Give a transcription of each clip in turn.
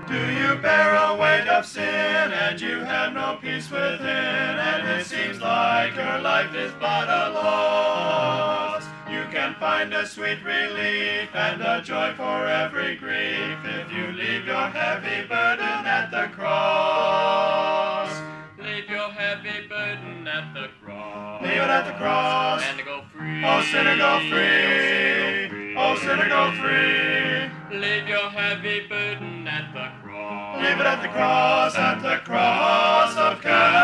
Do you bear a weight of sin and you have no peace within, and it seems like your life is but a loss? You can find a sweet relief and a joy for every grief if you leave your heavy burden at the cross. Leave your heavy burden at the cross. Leave it at the cross. And go free. Oh, sinner, go free. Oh, sinner, go free. Leave your heavy burden at the cross. Leave it at the cross of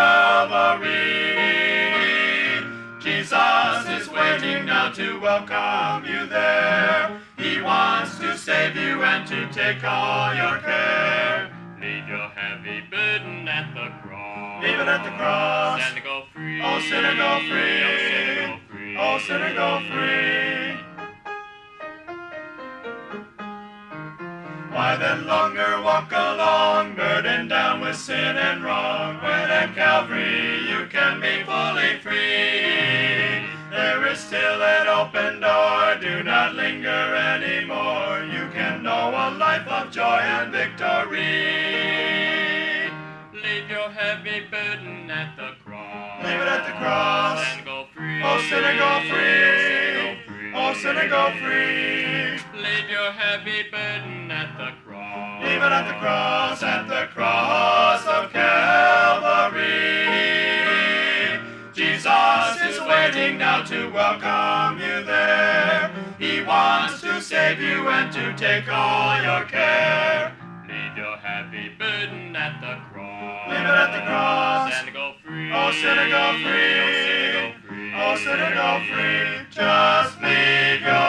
Calvary. Jesus is waiting now to welcome you there. He wants to save you and to take all your care. Leave your heavy burden at the cross. Leave it at the cross. And go free. Oh, sinner, go free. Oh, sinner, go free. Why then longer walk along, burdened down with sin and wrong, when at Calvary you can be fully free? There is still an open door, do not linger anymore. You can know a life of joy and victory. Leave your heavy burden at the cross. Leave it at the cross. And go free. Oh, sinner, go free. Oh, sinner, go free. Leave your heavy burden at the cross. Leave it at the cross of Calvary. Jesus is waiting now to welcome you there. He wants to save you and to take all your care. Leave your heavy burden at the cross. Leave it at the cross. And go free. Oh, sinner, go free. Oh, sinner, go free. Just leave your